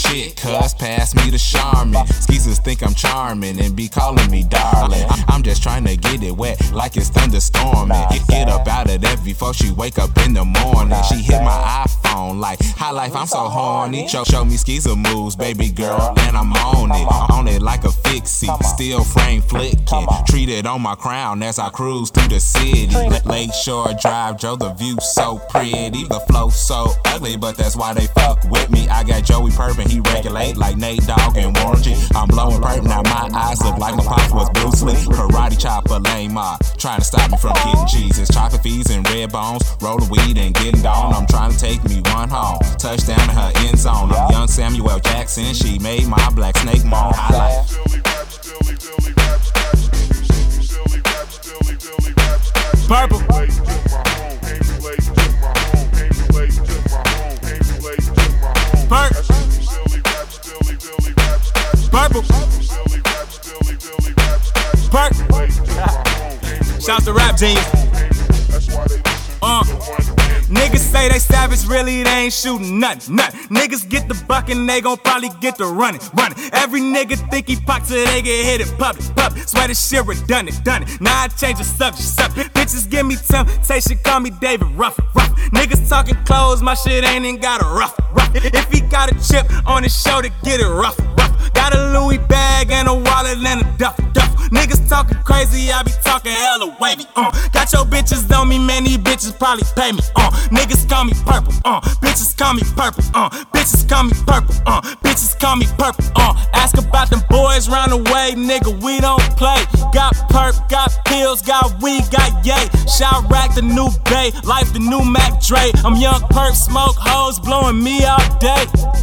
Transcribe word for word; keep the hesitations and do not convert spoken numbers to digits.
shit, cuz pass me the Charmin. Skeezers think I'm charming and be calling me darling. I'm just trying to get it wet like it's thunderstorming. Get, get up out of that before she wake up in the morning. She hit my iPhone like, high life, I'm so horny. Show, show me skeezer moves, baby girl, and I'm on it. On it like a fixie, still frame flicking. Treated on my crown as I cruise through the city. Lake Shore Drive, Joe, the view so pretty. The flow so ugly, but that's why they fuck with me. I got Joey Perp and he regulate like Nate Dogg and Warren G. I'm blowing Perp, now my eyes look like my pops was Bruce Lee. Karate chopper, lame mob, trying to stop me from getting Jesus. Chocolate fees and red bones, rolling weed and getting gone. I'm trying to take me one home, touchdown in her end zone. I'm young Samuel Jackson, she made my Black Snake moan. Highlight. Purple. Perk. Purple. Perk. Shout to Rap Genius. Uh. Niggas say they savage, really they ain't shooting nothing, nothing. Niggas get the buck and they gon' probably get the running, running. Every nigga think he popped till they get hit in public, public. Swear this shit redundant, done it. Now I change the subject, subject. Bitches give me temptation, call me David Ruff, Ruff. Niggas talking clothes, my shit ain't even got a rough, rough. If he got a chip on his shoulder, get it rough, rough. Got a Louis bag and a wallet and a duff, duff. Niggas talking crazy, I be talking hella wavy, uh. Got your bitches on me, man, these bitches probably pay me, uh. Niggas call me purple, uh. Bitches call me purple, uh. Bitches call me purple, uh. Bitches call me purple, uh. Ask about them boys round the way, nigga, we don't play. Got perp, got pills, got weed, got yay. Shot rack the new bay, life the new Mac Dre. I'm young perp, smoke hoes, blowing me all day.